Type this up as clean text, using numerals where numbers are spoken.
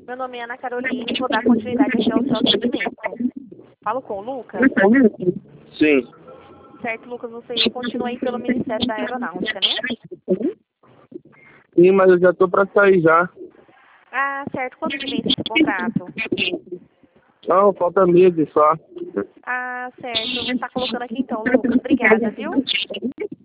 Meu nome é Ana Carolina e vou dar continuidade aqui ao seu atendimento. Falo com o Lucas? Sim. Certo, Lucas, você continua aí pelo Ministério da Aeronáutica, né? Sim, mas eu já tô pra sair já. Ah, certo. Quando que vence esse contrato? Não, falta meses só. Ah, certo. Eu vou estar colocando aqui então, Lucas. Obrigada, viu?